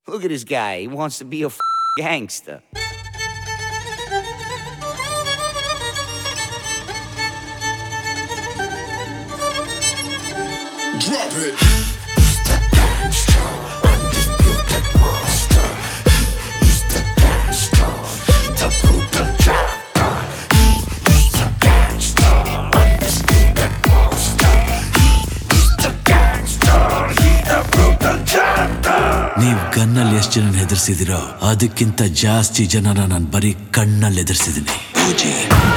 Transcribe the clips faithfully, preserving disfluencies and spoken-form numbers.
Look at this guy. He wants to be a f- gangster. Drop it. He's the gangster, undisputed master. He's the gangster, the brutal chapter. He's the gangster, undisputed master. He is the gangster, he's the brutal chapter. ನೀವ್ ಗನ್ನಲ್ಲಿ ಎಷ್ಟು ಜನ ಹೆದರ್ಸಿದಿರೋ ಅದಕ್ಕಿಂತ ಜಾಸ್ತಿ ಜನನ ನಾನು ಬರೀ ಕಣ್ಣಲ್ಲಿ ಎದುರಿಸಿದ್ದೀನಿ. ಪೂಜೆ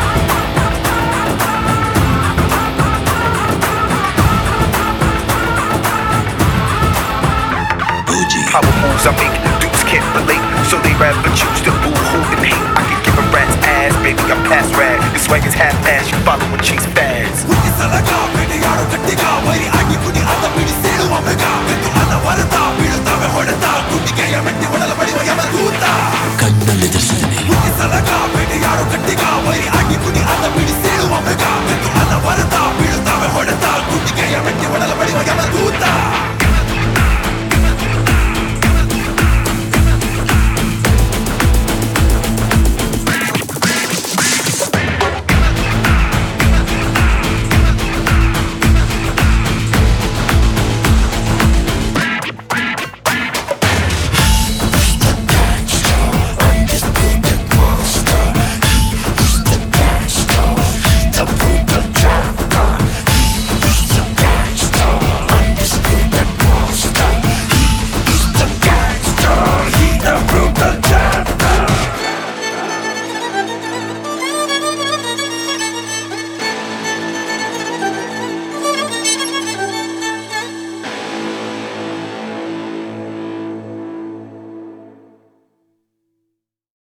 Power moves I make, dudes can't relate, so they rather choose to boo-hoo and hate. I can give a rat's ass, baby, I'm past rad. Your swag is half-ass, you following chase fads. Udi